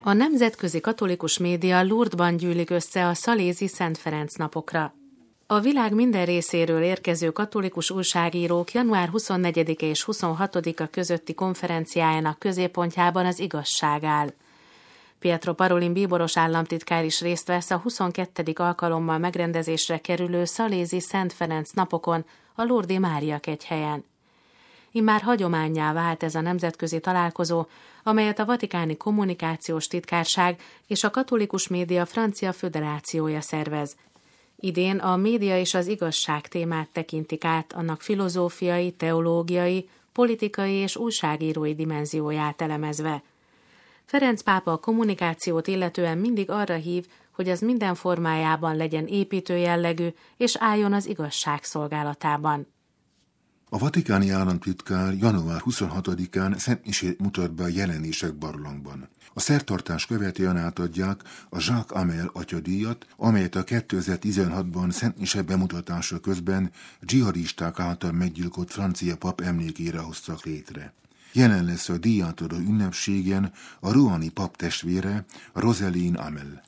A nemzetközi katolikus média Lourdesban gyűlik össze a szalézi Szent Ferenc napokra. A világ minden részéről érkező katolikus újságírók január 24-e és 26-a közötti konferenciájának középpontjában az igazság áll. Pietro Parolin bíboros államtitkár is részt vesz a 22. alkalommal megrendezésre kerülő szalézi Szent Ferenc napokon a Lourdes-i Mária kegyhelyen. Immár hagyománnyá vált ez a nemzetközi találkozó, amelyet a Vatikáni Kommunikációs Titkárság és a Katolikus Média Francia Föderációja szervez. Idén a média és az igazság témát tekintik át, annak filozófiai, teológiai, politikai és újságírói dimenzióját elemezve. Ferenc pápa a kommunikációt illetően mindig arra hív, hogy az minden formájában legyen építő jellegű és álljon az igazság szolgálatában. A vatikáni államtitkár január 26-án szentmisét mutat be a Jelenések barlangban. A szertartás követően átadják a Jacques Hamel atyadíjat, amelyet a 2016-ban szentmise bemutatása közben dzsihadisták által meggyilkolt francia pap emlékére hoztak létre. Jelen lesz a díjátadó ünnepségen a ruani pap testvére, Roselyne Hamel.